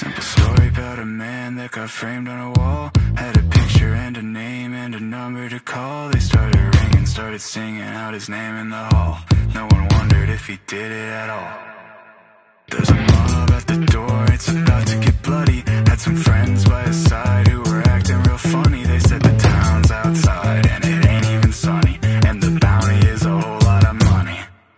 Simple story about a man that got framed on a wall. Had a picture and a name and a number to call. They started ringing, started singing out his name in the hall. No one wondered if he did it at all. There's a mob at the door, it's about to get bloody. Had some friends by his side who were acting real funny. They said the town's outside and it ain't even sunny, and the bounty is a whole lot of money.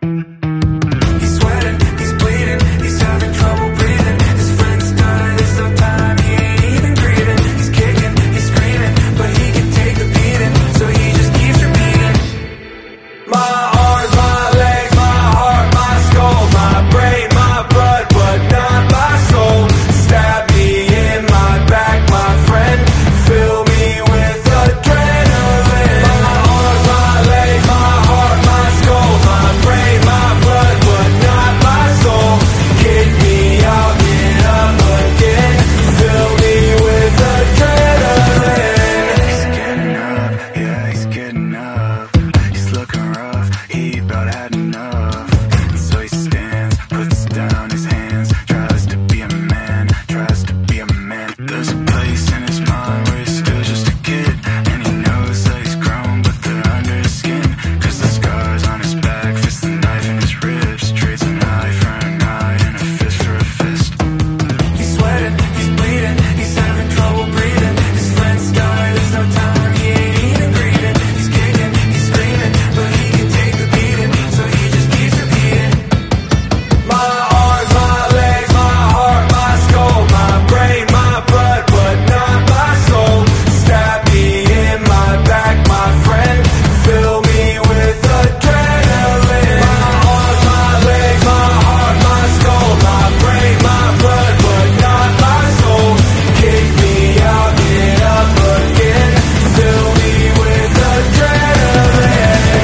He's sweating, he's bleeding, he's having trouble breathing. His friends died, there's no time, he ain't even grieving. He's kicking, he's screaming, but he can take the beating, so he just keeps repeating. My arms, my legs, my heart, my skull, my brain, my blood, but not my soul. Stab me in my back, my friend, fill me with adrenaline. My arms, my legs, my heart, my skull, my brain, my blood, but not my soul. Kick me out, get up again, fill me with adrenaline. He's getting up, yeah, he's getting up. He's looking rough, he about had enough. And so he stands, puts down his hands, tries to be a man, tries to be a man. There's a place in his mind where he's still just a kid, and he knows that he's grown, but they're under his skin. Cause the scars on his back, fist the knife in his ribs, trades an eye for an eye and a fist for a fist. He's sweating, he's bleeding, he's having trouble breathing. His friends die, there's no time, he ain't even grieving. He's kicking, he's screaming, but he can take the beating, so he just keeps repeating. My arms, my legs, my heart, my skull, my brain, my blood, but not my soul. Stab me in my back, my friend, fill me with adrenaline. My arms, my legs, my heart, my skull, my brain, my blood, but not my soul. Kick me out, get up again, fill me with adrenaline.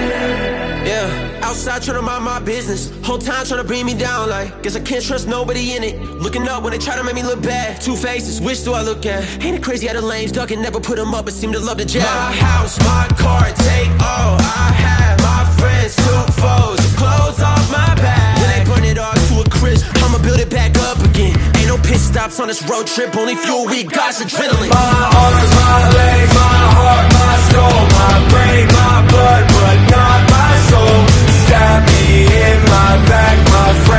Yeah, outside trying to mind my business. Whole time trying to bring me down, like, guess I can't trust nobody in it. Looking up when they try to make me look bad. Two faces, which do I look at? Ain't it crazy how the lames ducking, never put them up, but seem to love the jab. My house, my car, take all I have. My friends, two foes, clothes off my back. When they burn it all to a crisp, I'ma build it back up again. Ain't no pit stops on this road trip, only fuel we got's adrenaline. My arms, my legs, my heart, my skull, my brain, my blood, but not my soul. Stab me in my back, my friend.